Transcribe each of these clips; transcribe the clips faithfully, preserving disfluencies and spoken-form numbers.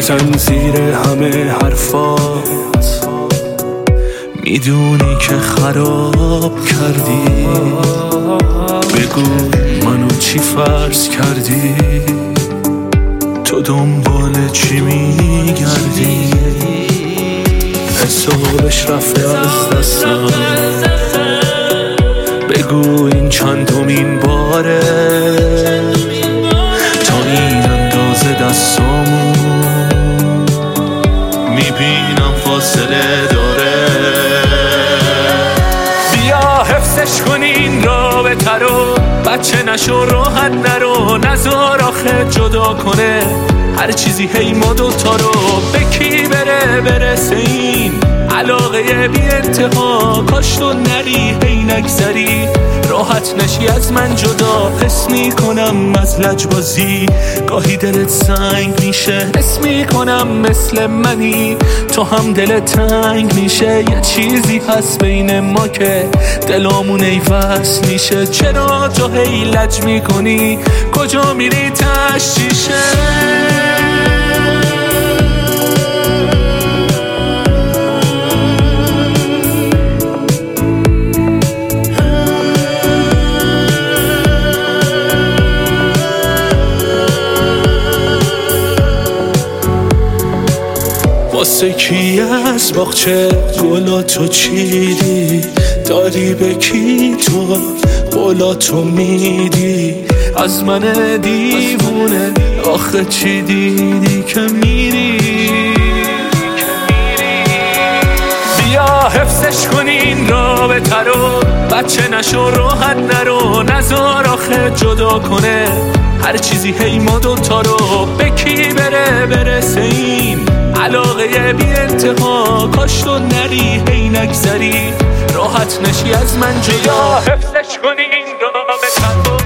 نزن زیر همه حرفات، میدونی که خراب کردی. بگو منو چی فرض کردی، تو دنبال چی میگردی؟ حسابش رفته از دستم، بگو این چندمین باره تا این اندازه دستامو میبینم فاصله داره. بیا حفظش کن این رابطه رو، بچه نشو راحت نرو، نزار آخه جدا کنه هر چیزی هی ما دوتا رو. به کی بره برسه این علاقه بی انتها، کاش تو نری هی نگذری راحت نشی از من جدا. حس میکنم از لجبازی گاهی دلت سنگ میشه، حس میکنم مثل منی تو هم دلت تنگ میشه. یه چیزی هست بین ما که دلامون ای وصل میشه. چرا تو هی لج میکنی، کجا میری تشتیشه؟ واسه کی از باغچه گلاتو چیدی، داری به کی تو قولاتو میدی؟ از من دیوونه آخه چی دیدی که میری؟ بیا حفظش کن این رابطه رو، بچه نشو راحت نرو، نزار آخه جدا کنه هر چیزی هی ما دوتا رو. به کی بره برسه این علاقه بی انتها، کاش تو نری هی نگذری راحت نشی از من جدا. حفظش کنی این رابطه رو.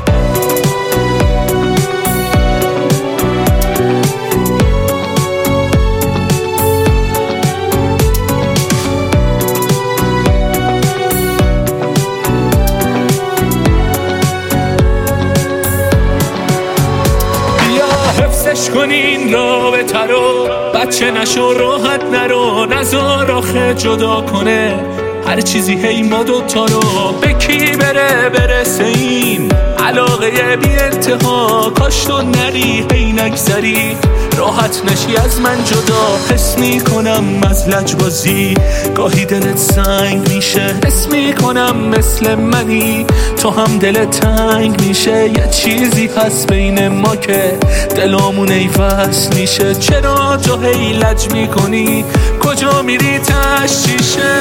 حفظش کن این رابطه رو، بچه نشو راحت نرو، نزار آخه جدا کنه هر چیزی هی ما دوتا رو. به کی بره برسه این علاقه بی انتها، کاش تو نری هی نگذری راحت نشی از من جدا. حس میکنم از لجبازی گاهی دلت سنگ میشه، حس میکنم مثل منی تو هم دلت تنگ میشه. یه چیزی هست بین ما که دلامون ای وصل میشه. چرا تو هی لج میکنی، کجا میری تشتیشه؟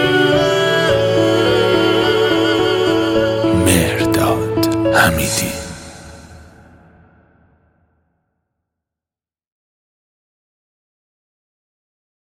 مهرداد حمیدی.